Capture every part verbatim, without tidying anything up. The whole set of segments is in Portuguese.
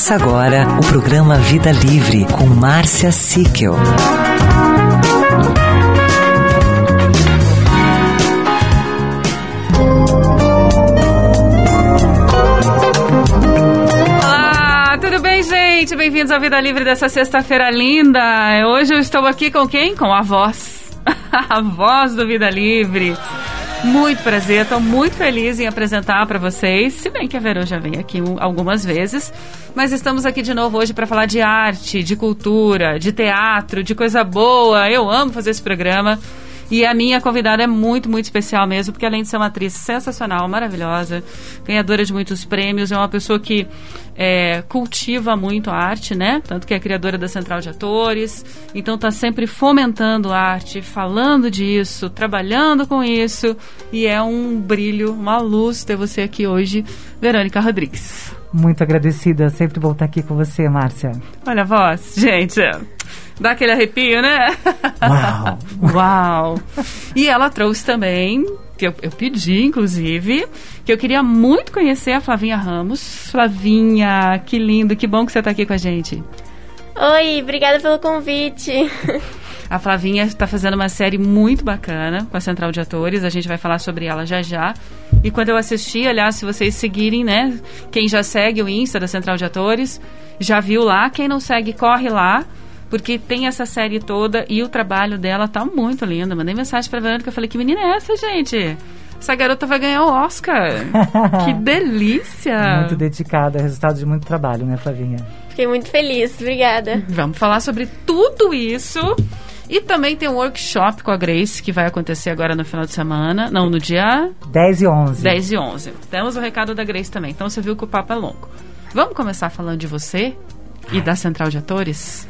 Começa agora o programa Vida Livre com Márcia Sickel. Olá, tudo bem, gente? Bem-vindos ao Vida Livre dessa sexta-feira linda. Hoje eu estou aqui com quem? Com a voz. A voz do Vida Livre. Muito prazer, estou muito feliz em apresentar para vocês, se bem que a Verô já vem aqui algumas vezes, mas estamos aqui de novo hoje para falar de arte, de cultura, de teatro, de coisa boa. Eu amo fazer esse programa e a minha convidada é muito, muito especial mesmo, porque além de ser uma atriz sensacional, maravilhosa, ganhadora de muitos prêmios, é uma pessoa que é, cultiva muito a arte, né? Tanto que é criadora da Central de Atores, então está sempre fomentando a arte, falando disso, trabalhando com isso, e é um brilho, uma luz ter você aqui hoje, Verônica Rodrigues. Muito agradecida, sempre vou estar aqui com você, Márcia. Olha a voz, gente, dá aquele arrepio, né? Uau! Uau! E ela trouxe também, que eu, eu pedi, inclusive, que eu queria muito conhecer a Flavinha Ramos. Flavinha, que lindo, que bom que você está aqui com a gente. Oi, obrigada pelo convite. A Flavinha está fazendo uma série muito bacana com a Central de Atores, a gente vai falar sobre ela já já. E quando eu assisti, aliás, se vocês seguirem, né, quem já segue o Insta da Central de Atores, já viu lá, quem não segue, corre lá, porque tem essa série toda e o trabalho dela tá muito lindo. Mandei mensagem pra Verônica, eu falei, que menina é essa, gente? Essa garota vai ganhar o Oscar. Que delícia! Muito dedicada, é resultado de muito trabalho, né, Flavinha? Fiquei muito feliz, obrigada. Vamos falar sobre tudo isso. E também tem um workshop com a Grace, que vai acontecer agora no final de semana. Não, no dia... dez e onze. dez e onze. Temos o recado da Grace também. Então você viu que o papo é longo. Vamos começar falando de você e da Central de Atores?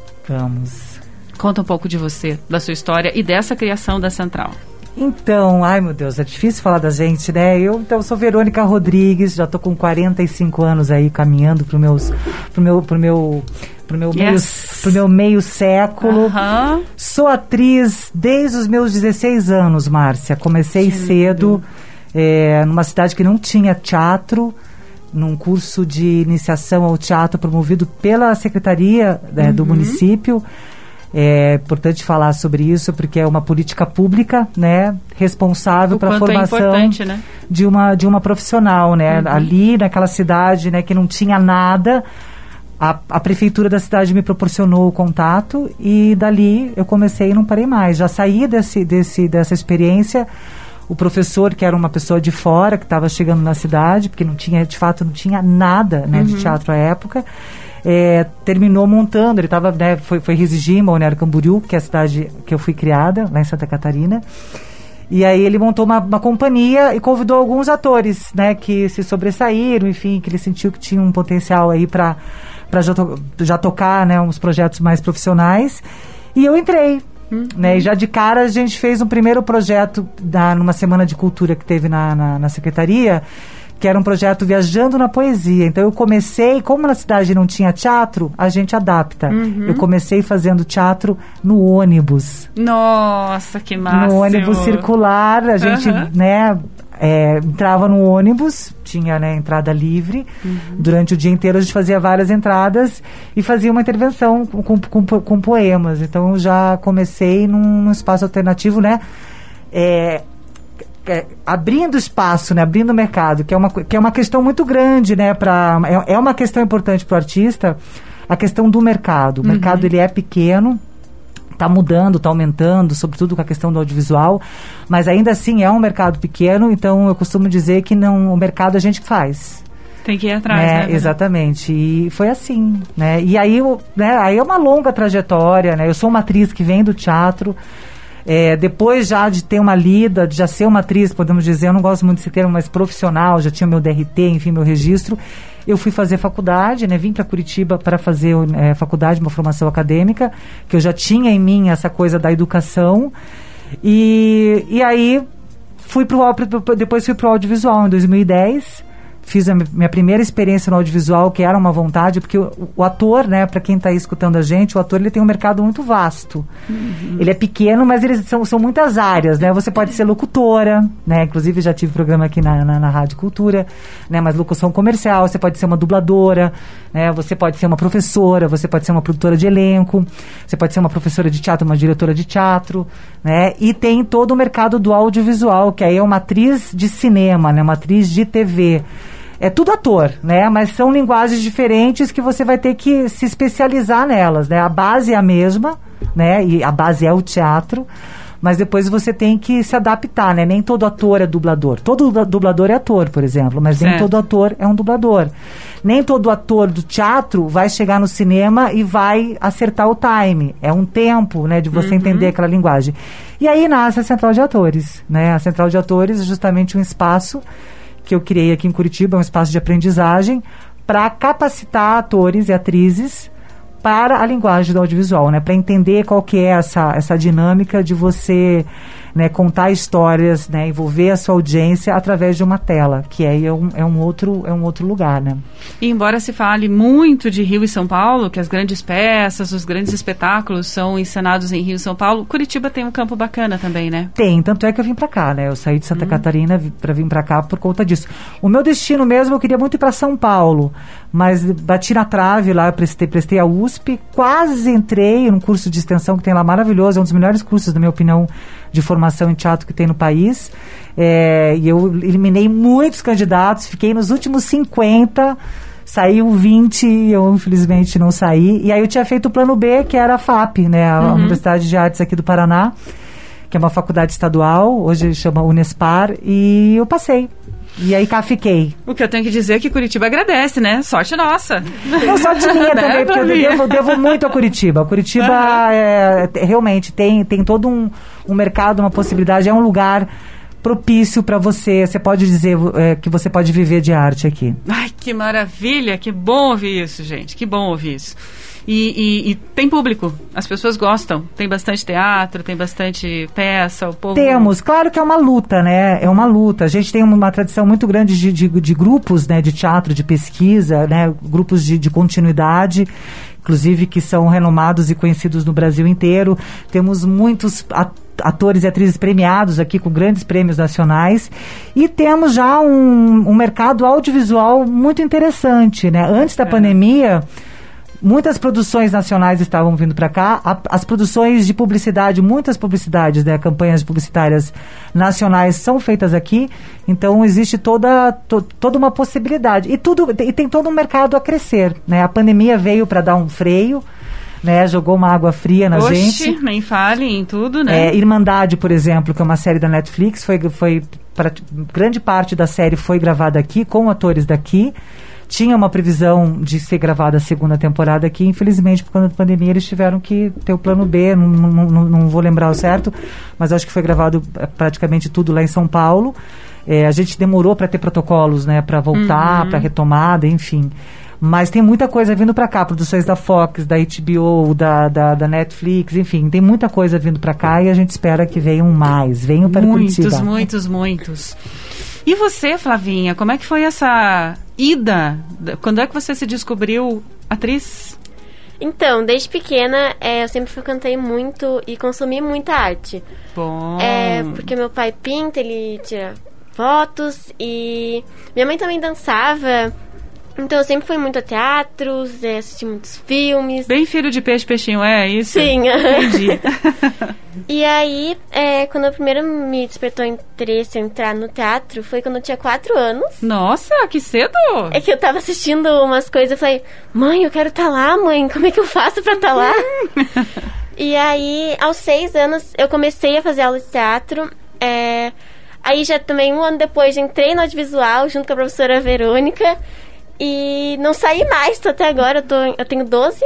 Vamos. Conta um pouco de você, da sua história e dessa criação da Central. Então, ai meu Deus, é difícil falar da gente, né? Eu então, sou Verônica Rodrigues, já tô com quarenta e cinco anos aí caminhando pro, meus, pro meu... Pro meu Pro meu, yes. meio, pro meu meio século. Uh-huh. Sou atriz desde os meus dezesseis anos, Márcia. Comecei que cedo, é, numa cidade que não tinha teatro, num curso de iniciação ao teatro promovido pela Secretaria né, uhum. do município. É importante falar sobre isso, porque é uma política pública, né, responsável pela formação é né? de, uma, de uma profissional, né? Uhum. Ali, naquela cidade, né, que não tinha nada... A, a prefeitura da cidade me proporcionou o contato e dali eu comecei e não parei mais. Já saí desse, desse, dessa experiência. O professor, que era uma pessoa de fora, que estava chegando na cidade, porque não tinha, de fato, não tinha nada né, uhum. de teatro à época, é, terminou montando. Ele tava, né, foi, foi residir em Balneário Camboriú, que é a cidade que eu fui criada, lá em Santa Catarina. E aí ele montou uma, uma companhia e convidou alguns atores, né, que se sobressaíram, enfim, que ele sentiu que tinha um potencial aí para para já, to, já tocar, né, uns projetos mais profissionais. E eu entrei, uhum. né, e já de cara a gente fez um primeiro projeto da, numa semana de cultura que teve na, na, na secretaria, que era um projeto Viajando na Poesia. Então eu comecei, como na cidade não tinha teatro, a gente adapta. Uhum. Eu comecei fazendo teatro no ônibus. Nossa, que massa! No ônibus circular, a gente, uhum. né, é, entrava no ônibus, tinha, né, entrada livre. Uhum. Durante o dia inteiro a gente fazia várias entradas e fazia uma intervenção com, com, com, com poemas. Então eu já comecei num, num espaço alternativo, né, é, É, abrindo espaço, né, abrindo mercado, que é uma, que é uma questão muito grande, né, pra, é, é uma questão importante para o artista, a questão do mercado. O uhum. mercado ele é pequeno, está mudando, está aumentando, sobretudo com a questão do audiovisual, mas ainda assim é um mercado pequeno, então eu costumo dizer que não, o mercado a gente faz. Tem que ir atrás, né? né? Exatamente. E foi assim, né? E aí, né, aí é uma longa trajetória, né? Eu sou uma atriz que vem do teatro. É, depois já de ter uma lida, de já ser uma atriz, podemos dizer, eu não gosto muito desse termo, mas profissional, já tinha meu D R T, enfim, meu registro, eu fui fazer faculdade, né, vim para Curitiba para fazer é, faculdade, uma formação acadêmica, que eu já tinha em mim essa coisa da educação, e, e aí fui pro, depois fui para o audiovisual em dois mil e dez, fiz a minha primeira experiência no audiovisual, que era uma vontade, porque o, o ator, né, para quem está aí escutando a gente, o ator ele tem um mercado muito vasto. Uhum. Ele é pequeno, mas eles são, são muitas áreas, né? Você pode ser locutora, né? Inclusive já tive programa aqui na, na, na Rádio Cultura, né? Mas locução comercial, você pode ser uma dubladora, né? Você pode ser uma professora, você pode ser uma produtora de elenco, você pode ser uma professora de teatro, uma diretora de teatro, né? E tem todo o mercado do audiovisual, que aí é uma atriz de cinema, né? Uma atriz de T V. É tudo ator, né? Mas são linguagens diferentes que você vai ter que se especializar nelas, né? A base é a mesma, né? E a base é o teatro, mas depois você tem que se adaptar, né? Nem todo ator é dublador. Todo dublador é ator, por exemplo, mas nem todo ator é um dublador. Nem todo ator do teatro vai chegar no cinema e vai acertar o time. É um tempo, né? De você uhum. entender aquela linguagem. E aí nasce a Central de Atores, né? A Central de Atores é justamente um espaço que eu criei aqui em Curitiba, um espaço de aprendizagem para capacitar atores e atrizes para a linguagem do audiovisual, né? Para entender qual que é essa, essa dinâmica de você, né, contar histórias, né, envolver a sua audiência através de uma tela, que aí é um, é um, outro, é um outro lugar, né? E embora se fale muito de Rio e São Paulo, que as grandes peças, os grandes espetáculos são encenados em Rio e São Paulo, Curitiba tem um campo bacana também, né? Tem, tanto é que eu vim pra cá, né? Eu saí de Santa hum. Catarina para vir pra cá por conta disso. O meu destino mesmo, eu queria muito ir pra São Paulo, mas bati na trave lá, prestei, prestei a U S P, quase entrei num curso de extensão que tem lá maravilhoso, é um dos melhores cursos, na minha opinião, de formação em teatro que tem no país. É, e eu eliminei muitos candidatos, fiquei nos últimos cinquenta, saiu vinte, eu infelizmente não saí. E aí eu tinha feito o plano B, que era a FAP, né, a uhum. Universidade de Artes aqui do Paraná, que é uma faculdade estadual, hoje chama Unespar, e eu passei. E aí cá fiquei. O que eu tenho que dizer é que Curitiba agradece, né? Sorte nossa. Não, sorte minha também, porque eu devo, devo muito a Curitiba. Curitiba uhum. é, realmente tem, tem todo um, um mercado, uma possibilidade, é um lugar propício para você. Você pode dizer é, que você pode viver de arte aqui. Ai, que maravilha, que bom ouvir isso, gente, que bom ouvir isso. E, e, e tem público, as pessoas gostam, tem bastante teatro, tem bastante peça, o povo... Temos, claro que é uma luta, né, é uma luta, a gente tem uma tradição muito grande de, de, de grupos, né, de teatro, de pesquisa, né, grupos de, de continuidade, inclusive que são renomados e conhecidos no Brasil inteiro, temos muitos atores e atrizes premiados aqui com grandes prêmios nacionais e temos já um, um mercado audiovisual muito interessante, né, antes da é. pandemia... Muitas produções nacionais estavam vindo para cá, a, as produções de publicidade, muitas publicidades, né, campanhas publicitárias nacionais são feitas aqui, então existe toda, to, toda uma possibilidade. E, tudo, e tem todo um mercado a crescer, né? A pandemia veio para dar um freio, né, jogou uma água fria na Oxi, gente. Nem fale em tudo, né? É, Irmandade, por exemplo, que é uma série da Netflix, foi, foi pra, grande parte da série foi gravada aqui, com atores daqui. Tinha uma previsão de ser gravada a segunda temporada aqui, infelizmente, por conta da pandemia, eles tiveram que ter o plano B, não, não, não, não vou lembrar o certo, mas acho que foi gravado praticamente tudo lá em São Paulo. É, a gente demorou para ter protocolos, né, para voltar, uhum. para retomada, enfim. Mas tem muita coisa vindo para cá, produções da Fox, da H B O, da, da, da Netflix, enfim, tem muita coisa vindo para cá e a gente espera que venham mais, venham para Curitiba. Muitos, muitos, muitos. E você, Flavinha, como é que foi essa ida? Quando é que você se descobriu atriz? Então, desde pequena, é, eu sempre cantei muito e consumi muita arte. Bom. É, porque meu pai pinta, ele tira fotos e minha mãe também dançava. Então eu sempre fui muito a teatros, é, assisti muitos filmes. Bem filho de peixe, peixinho, é isso? Sim. Entendi. E aí, é, quando eu primeiro me despertou interesse em entrar no teatro, foi quando eu tinha quatro anos. Nossa, que cedo! É que eu tava assistindo umas coisas e falei, mãe, eu quero estar lá, mãe, como é que eu faço pra estar lá? E aí, aos seis anos, eu comecei a fazer aula de teatro. É, aí já também, um ano depois, entrei no audiovisual junto com a professora Verônica. E não saí mais, tô até agora, eu, tô, eu tenho doze.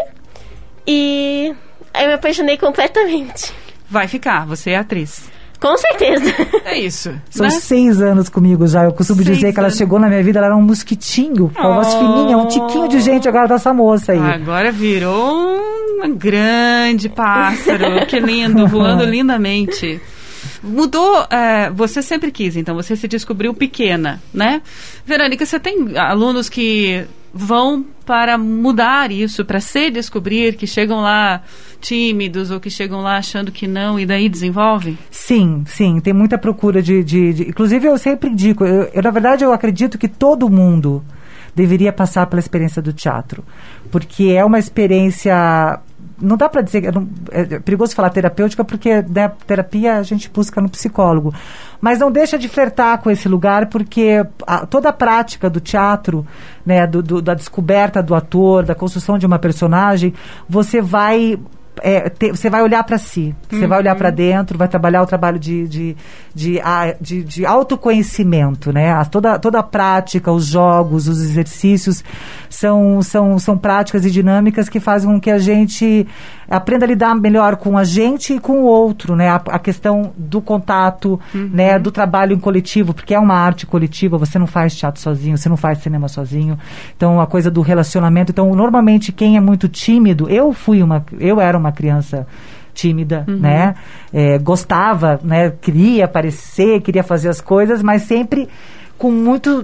E aí eu me apaixonei completamente. Vai ficar, você é atriz. Com certeza. É isso. São né? seis anos comigo já. Eu costumo seis dizer que ela anos. chegou na minha vida, ela era um mosquitinho. Com a voz fininha, um tiquinho de gente agora dessa moça aí. Agora virou um grande pássaro. Que lindo, voando lindamente. Mudou, é, você sempre quis, então, você se descobriu pequena, né? Verônica, você tem alunos que vão para mudar isso, para se descobrir, que chegam lá tímidos ou que chegam lá achando que não e daí desenvolvem? Sim, sim, tem muita procura de... de, de inclusive, eu sempre digo, eu, eu, na verdade, eu acredito que todo mundo deveria passar pela experiência do teatro, porque é uma experiência... Não dá para dizer, é perigoso falar terapêutica, porque né, terapia a gente busca no psicólogo. Mas não deixa de flertar com esse lugar, porque a, toda a prática do teatro, né, do, do, da descoberta do ator, da construção de uma personagem, você vai... É, te, você vai olhar para si, você uhum. vai olhar para dentro, vai trabalhar o trabalho de, de, de, de, de autoconhecimento, né? A, toda, toda a prática, os jogos, os exercícios são, são, são práticas e dinâmicas que fazem com que a gente aprenda a lidar melhor com a gente e com o outro, né? A, a questão do contato, uhum. né? Do trabalho em coletivo, porque é uma arte coletiva, você não faz teatro sozinho, você não faz cinema sozinho, então a coisa do relacionamento. Então, normalmente, quem é muito tímido, eu fui uma, eu era uma criança tímida, uhum. né? É, gostava, né? Queria aparecer, queria fazer as coisas, mas sempre com muito,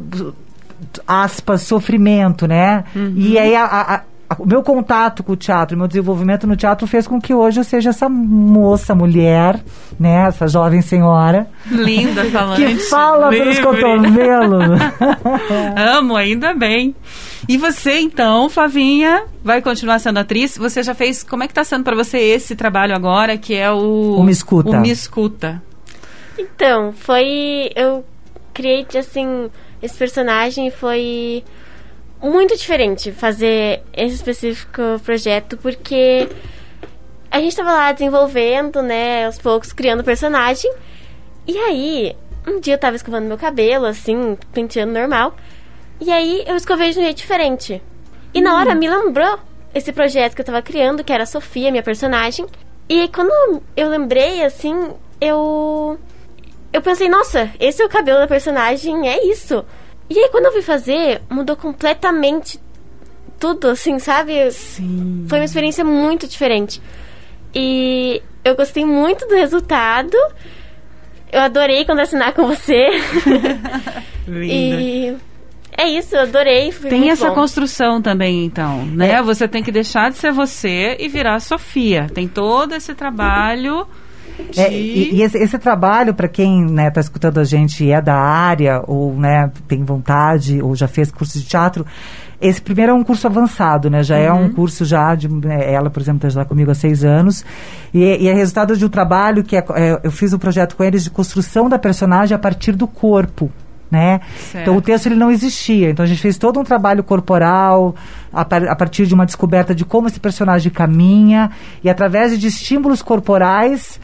aspas, sofrimento, né? Uhum. E aí a, a, a, o meu contato com o teatro, o meu desenvolvimento no teatro fez com que hoje eu seja essa moça, mulher, né? Essa jovem senhora. Linda, falante. Que fala livre. Pelos cotovelos. Amo, ainda bem. E você, então, Flavinha, vai continuar sendo atriz? Você já fez... Como é que está sendo para você esse trabalho agora, que é o... O Me Escuta. O Me Escuta. Então, foi... Eu criei, assim, esse personagem foi muito diferente fazer esse específico projeto, porque a gente estava lá desenvolvendo, né, aos poucos, criando o personagem. E aí, um dia eu tava escovando meu cabelo, assim, penteando normal. E aí eu escovei de um jeito diferente. E hum. na hora me lembrou esse projeto que eu tava criando, que era a Sofia, minha personagem. E aí, quando eu lembrei, assim, eu... Eu pensei, nossa, esse é o cabelo da personagem, é isso. E aí, quando eu fui fazer, mudou completamente tudo, assim, sabe? Sim. Foi uma experiência muito diferente. E eu gostei muito do resultado. Eu adorei contracenar com você. Linda. E... É isso, eu adorei. Foi tem muito essa bom. Construção também, então, né? É. Você tem que deixar de ser você e virar a Sofia. Tem todo esse trabalho de... É, e, e esse, esse trabalho, para quem né, tá escutando a gente e é da área, ou né, tem vontade, ou já fez curso de teatro, esse primeiro é um curso avançado, né? Já uhum. é um curso já de... Né, ela, por exemplo, está já comigo há seis anos. E, e é resultado de um trabalho que é, é, eu fiz um projeto com eles de construção da personagem a partir do corpo. Né? Então o texto ele não existia, então a gente fez todo um trabalho corporal a, par- a partir de uma descoberta de como esse personagem caminha, e através de estímulos corporais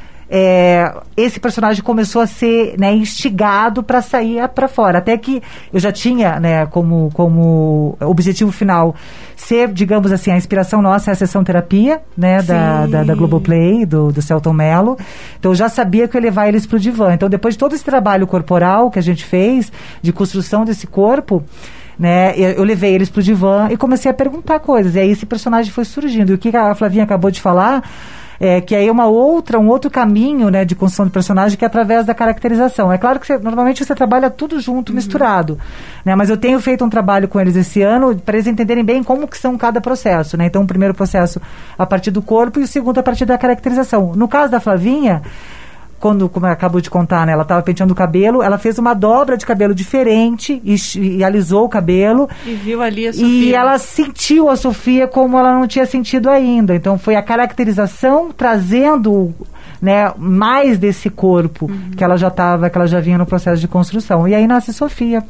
é, esse personagem começou a ser né, instigado para sair para fora, até que eu já tinha né, como, como objetivo final ser, digamos assim, a inspiração nossa é a sessão terapia né, da, da, da Globoplay, do, do Celton Mello. Então eu já sabia que eu ia levar eles pro divã. Então depois de todo esse trabalho corporal que a gente fez, de construção desse corpo, né, eu, eu levei eles pro divã e comecei a perguntar coisas, e aí esse personagem foi surgindo. E o que a Flavinha acabou de falar é que aí é uma outra, um outro caminho né, de construção de personagem, que é através da caracterização. É claro que você, normalmente você trabalha tudo junto, uhum. misturado, né, mas eu tenho feito um trabalho com eles esse ano para eles entenderem bem como que são cada processo, né? Então o primeiro processo a partir do corpo e o segundo a partir da caracterização. No caso da Flavinha, quando, como ela acabou de contar, né, ela estava penteando o cabelo, ela fez uma dobra de cabelo diferente e, e alisou o cabelo. E viu ali a Sofia. E ela sentiu a Sofia como ela não tinha sentido ainda. Então foi a caracterização trazendo né, mais desse corpo uhum. que ela já estava, que ela já vinha no processo de construção. E aí nasce Sofia.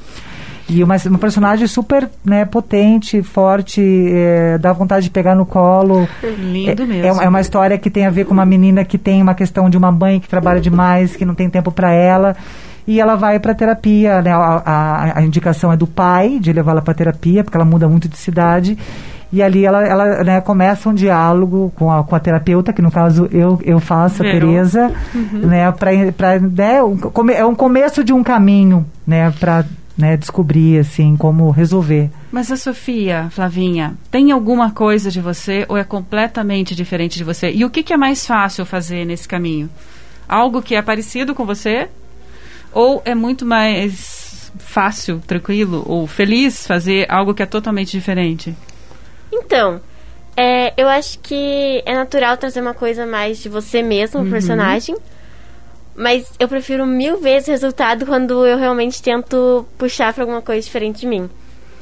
E uma, uma personagem super né, potente, forte, é, dá vontade de pegar no colo. Lindo é, mesmo. É, é uma história que tem a ver com uma menina que tem uma questão de uma mãe que trabalha demais, que não tem tempo para ela. E ela vai para terapia, né? a, a, a indicação é do pai, de levá-la para terapia, porque ela muda muito de cidade. E ali ela, ela né, começa um diálogo com a, com a terapeuta, que no caso eu, eu faço, Verão. a Tereza, uhum. né, pra, pra, né, um, é um começo de um caminho né, para né, descobrir assim, como resolver. Mas a Sofia, Flavinha, tem alguma coisa de você ou é completamente diferente de você? E o que, que é mais fácil fazer nesse caminho? algo que é parecido com você? Ou é muito mais fácil, tranquilo ou feliz fazer algo que é totalmente diferente? Então, é, eu acho que é natural trazer uma coisa mais de você mesmo, o Uhum. personagem. Mas eu prefiro mil vezes o resultado quando eu realmente tento puxar pra alguma coisa diferente de mim.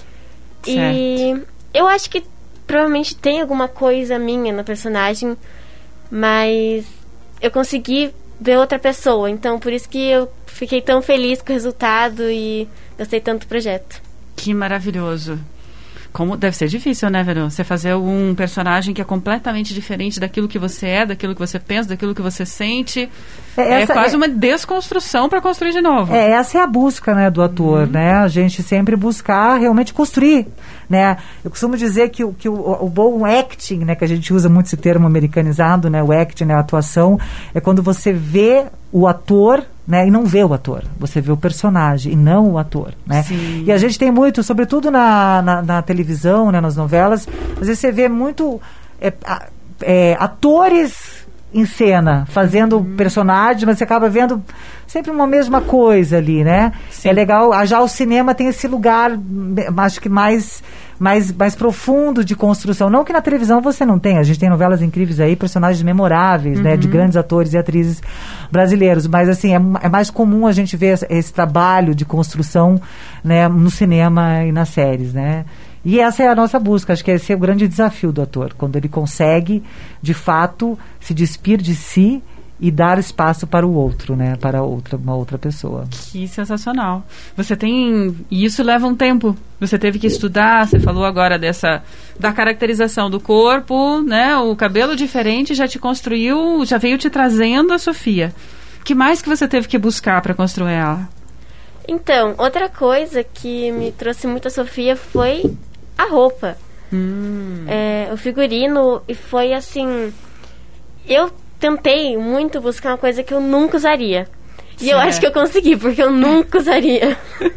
E eu acho que provavelmente tem alguma coisa minha no personagem, mas eu consegui ver outra pessoa. Então, por isso que eu fiquei tão feliz com o resultado e gostei tanto do projeto. Que maravilhoso. Como deve ser difícil, né, Verô? Você fazer um personagem que é completamente diferente daquilo que você é, daquilo que você pensa, daquilo que você sente. É, essa, é quase é, uma desconstrução para construir de novo. É, essa é a busca, né, do ator, uhum. né? A gente sempre buscar realmente construir, né? Eu costumo dizer que, que o, o bom acting, né, que a gente usa muito esse termo americanizado, né, o acting, né, a atuação, é quando você vê o ator, né, e não vê o ator, você vê o personagem e não o ator, né? Sim. E a gente tem muito, sobretudo na, na, na televisão, né, nas novelas, às vezes você vê muito é, é, atores em cena, fazendo uhum. personagens, mas você acaba vendo sempre uma mesma coisa ali, né? Sim. É legal, já o cinema tem esse lugar, acho que mais, mais, mais profundo de construção. Não que na televisão você não tenha, a gente tem novelas incríveis aí, personagens memoráveis, uhum. né? De grandes atores e atrizes brasileiros, mas assim, é, é mais comum a gente ver esse, esse trabalho de construção, né? No cinema e nas séries, né? E essa é a nossa busca, acho que esse é o grande desafio do ator, quando ele consegue, de fato, se despir de si e dar espaço para o outro, né? Para outra, uma outra pessoa. Que sensacional. Você tem... E isso leva um tempo. Você teve que estudar, você falou agora dessa... Da caracterização do corpo, né? O cabelo diferente já te construiu, já veio te trazendo a Sofia. O que mais que você teve que buscar para construir ela? Então, outra coisa que me trouxe muito a Sofia foi a roupa. Hum. É, o figurino, e foi assim... Eu tentei muito buscar uma coisa que eu nunca usaria. E certo. Eu acho que eu consegui, porque eu nunca usaria.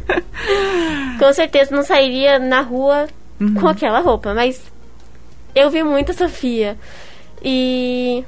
Com certeza não sairia na rua uhum. com aquela roupa, mas eu vi muito a Sofia. E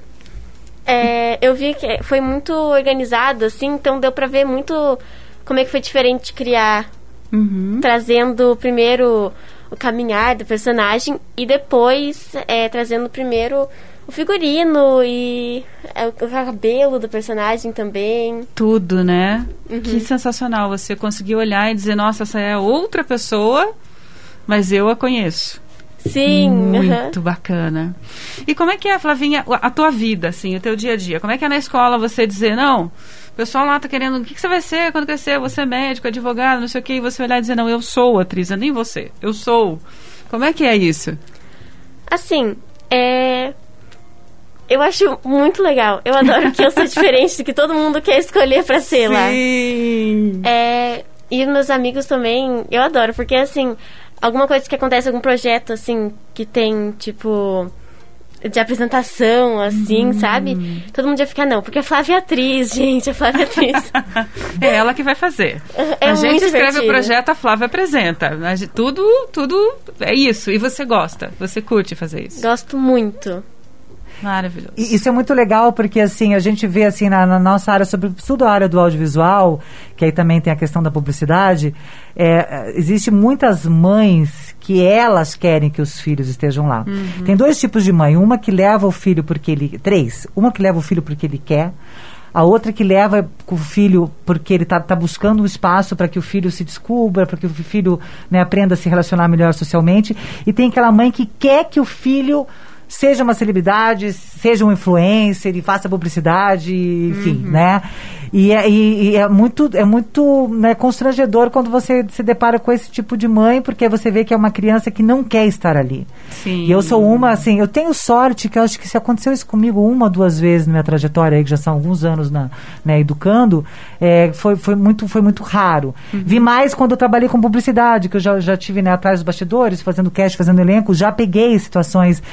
é, eu vi que foi muito organizado, assim, então deu pra ver muito como é que foi diferente criar. Uhum. Trazendo primeiro o caminhar do personagem e depois é, trazendo primeiro o figurino e é, o cabelo do personagem também. Tudo, né? Uhum. Que sensacional. Você conseguiu olhar e dizer, nossa, essa é outra pessoa, mas eu a conheço. Sim. Muito uhum. bacana. E como é que é, Flavinha, a tua vida, assim, o teu dia a dia? Como é que é na escola você dizer, não, o pessoal lá tá querendo, o que, que você vai ser quando crescer? Você é médico, advogado, não sei o quê, e você olhar e dizer, não, eu sou atriz, nem você, eu sou. Como é que é isso? Assim, é... eu acho muito legal. Eu adoro que eu sou diferente do que todo mundo quer escolher pra ser. Sim. Lá. Sim. É... E meus amigos também, eu adoro, porque assim, alguma coisa que acontece, algum projeto, assim, que tem, tipo, de apresentação, assim, hum. sabe? Todo mundo já fica, não, porque a Flávia é atriz, gente, a Flávia é atriz. É ela que vai fazer. É a gente muito escreve divertido. O projeto, a Flávia apresenta. Tudo, tudo é isso. E você gosta, você curte fazer isso. Gosto muito. Maravilhoso. E isso é muito legal porque assim, a gente vê assim na, na nossa área, sobretudo a área do audiovisual, que aí também tem a questão da publicidade, é, existe muitas mães que elas querem que os filhos estejam lá. Uhum. Tem dois tipos de mãe, uma que leva o filho porque ele... Três. Uma que leva o filho porque ele quer, a outra que leva o filho porque ele está tá buscando um espaço para que o filho se descubra, para que o filho, né, aprenda a se relacionar melhor socialmente, e tem aquela mãe que quer que o filho seja uma celebridade, seja um influencer e faça publicidade, enfim, uhum. né? E é, e, e é muito, é muito né, constrangedor quando você se depara com esse tipo de mãe, porque você vê que é uma criança que não quer estar ali. Sim. E eu sou uma, assim, eu tenho sorte que eu acho que se aconteceu isso comigo uma, duas vezes na minha trajetória, aí, que já são alguns anos na, né, educando, é, foi, foi, muito, foi muito raro. Uhum. Vi mais quando eu trabalhei com publicidade, que eu já, já tive né, atrás dos bastidores, fazendo cast, fazendo elenco, já peguei situações que você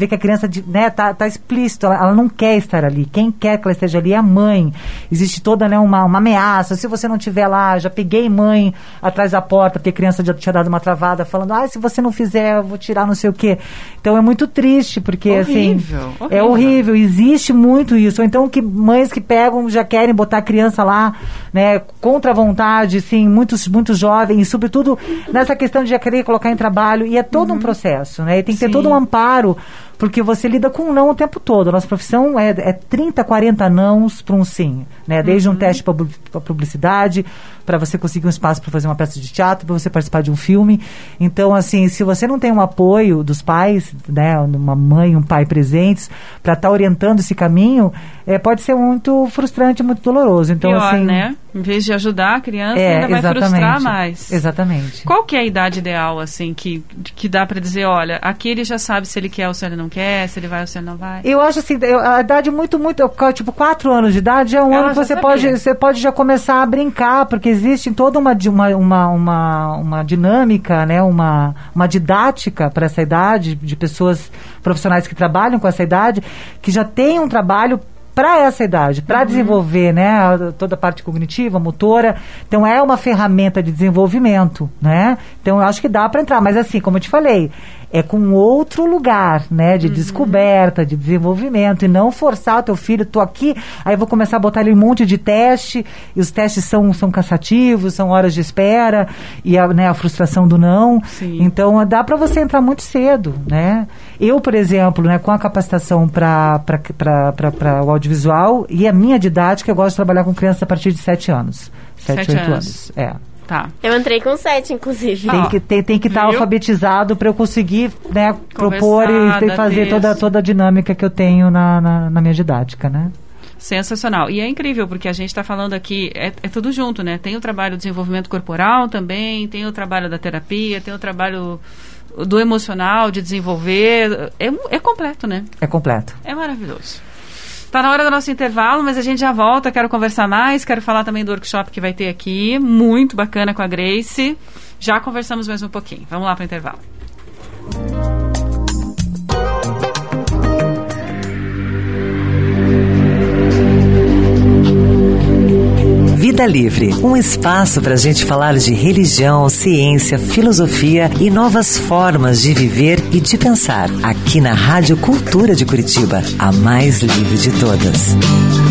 vê que a criança, né, tá, tá explícito, ela, ela não quer estar ali. Quem quer que ela esteja ali é a mãe. Existe toda, né, uma, uma ameaça. Se você não estiver lá, já peguei mãe atrás da porta, porque a criança já tinha dado uma travada, falando, ah, se você não fizer, eu vou tirar não sei o quê. Então é muito triste, porque horrível, assim, horrível. é horrível, existe muito isso. Ou então que mães que pegam, já querem botar a criança lá, né, contra a vontade, sim, muitos, muitos jovens, e sobretudo nessa questão de já querer colocar em trabalho, e é todo uhum. um processo, né, e tem que ter Sim. todo um amparo, porque você lida com um não o tempo todo. A nossa profissão é, é trinta, quarenta nãos para um sim, né? Desde uhum. um teste para publicidade, para você conseguir um espaço para fazer uma peça de teatro, para você participar de um filme. Então, assim, se você não tem um apoio dos pais, né, uma mãe, um pai presentes, para estar tá orientando esse caminho, é, pode ser muito frustrante, muito doloroso. Então, Pior, assim, né? Em vez de ajudar a criança, é, ainda vai exatamente, frustrar mais. Exatamente. Qual que é a idade ideal, assim, que, que dá para dizer, olha, aqui ele já sabe se ele quer ou se ele não quer, se ele vai ou se ele não vai? Eu acho assim, eu, a idade muito, muito, tipo, quatro anos de idade é um Ela ano que você pode, você pode já começar a brincar, porque existe toda uma, uma, uma, uma, uma dinâmica, né, uma, uma didática para essa idade, de pessoas profissionais que trabalham com essa idade, que já tem um trabalho para essa idade, para uhum. desenvolver, né, toda a parte cognitiva, motora. Então é uma ferramenta de desenvolvimento, né? Então eu acho que dá para entrar, mas assim, como eu te falei, é com outro lugar, né, de uhum. descoberta, de desenvolvimento, e não forçar o teu filho, tô aqui, aí eu vou começar a botar ele um monte de teste, e os testes são, são cansativos, são horas de espera, e a, né, a frustração do não. Sim. Então dá para você entrar muito cedo, né? Eu, por exemplo, né, com a capacitação para o audiovisual e a minha didática, eu gosto de trabalhar com crianças a partir de sete anos. sete, oito anos. É. Tá. Eu entrei com sete, inclusive. Tem que tem, tem que estar alfabetizado para eu conseguir, né, propor e, e fazer toda, toda a dinâmica que eu tenho na, na, na minha didática, né? Sensacional. E é incrível, porque a gente está falando aqui, é, é tudo junto, né? Tem o trabalho do desenvolvimento corporal também, tem o trabalho da terapia, tem o trabalho do emocional, de desenvolver. É, é completo, né? É completo. É maravilhoso. Está na hora do nosso intervalo, mas a gente já volta. Quero conversar mais, quero falar também do workshop que vai ter aqui. Muito bacana com a Grace. Já conversamos mais um pouquinho. Vamos lá para o intervalo. Vida Livre, um espaço para a gente falar de religião, ciência, filosofia e novas formas de viver e de pensar. Aqui na Rádio Cultura de Curitiba, a mais livre de todas.